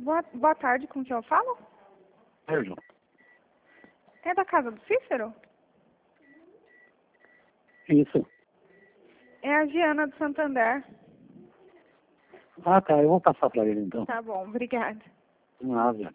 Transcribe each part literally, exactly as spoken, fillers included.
Boa, boa tarde, com quem eu falo? Sérgio. É da casa do Cícero? Isso. É a Giana do Santander. Ah, tá. Eu vou passar para ele, então. Tá bom, obrigada. Ah, já.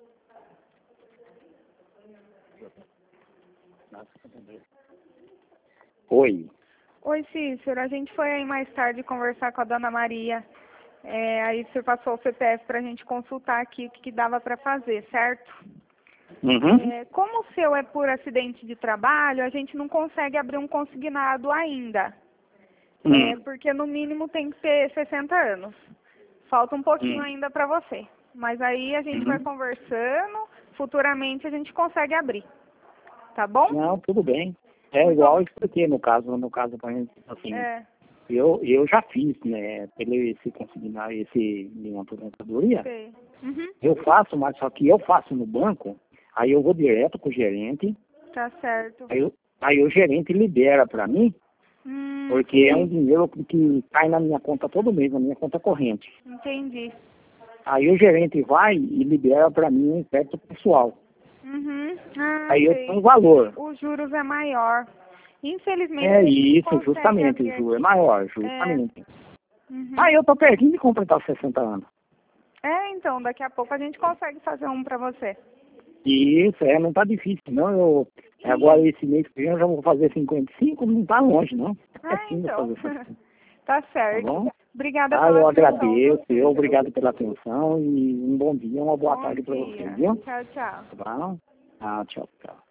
Oi. Oi, Cícero. A gente foi aí mais tarde conversar com a dona Maria. É, aí você passou o C P F para a gente consultar aqui o que, que dava para fazer, certo? Uhum. É, como o seu é por acidente de trabalho, a gente não consegue abrir um consignado ainda. Hum. É, porque no mínimo tem que ter sessenta anos. Falta um pouquinho Hum. ainda para você. Mas aí a gente vai Uhum. conversando, futuramente a gente consegue abrir. Tá bom? Não, tudo bem. É Muito igual eu ob- expliquei no caso, no caso, pra gente, assim, É, eu, eu já fiz, né, pelo esse consignar, esse de uma aposentadoria, sei. Uhum, eu faço, mas só que eu faço no banco, aí eu vou direto com o gerente, tá certo. aí, eu, aí o gerente libera para mim, Hum, porque é um dinheiro que cai na minha conta todo mês, na minha conta corrente. entendi. Aí o gerente vai e libera para mim um crédito pessoal. Uhum, ah, Aí eu tenho um sei. valor. Os juros é maior. Infelizmente a É gente não isso, consegue justamente, o abrir juro é aqui. maior, É, justamente. uhum. Aí eu tô pertinho de completar os sessenta anos. É, então, daqui a pouco a gente consegue fazer um pra você. Isso, é, não tá difícil, não. Eu, agora esse mês que vem eu já vou fazer cinquenta e cinco, não tá longe, não. É Ah, pertinho de então. fazer isso. Tá Tá certo. bom? Obrigada Ah, pela eu atenção, viu, agradeço, eu Cícero? obrigado pela atenção e um bom dia, uma boa Bom tarde para você, dia. viu? Tchau, tchau. Tá bom? Ah, tchau, tchau.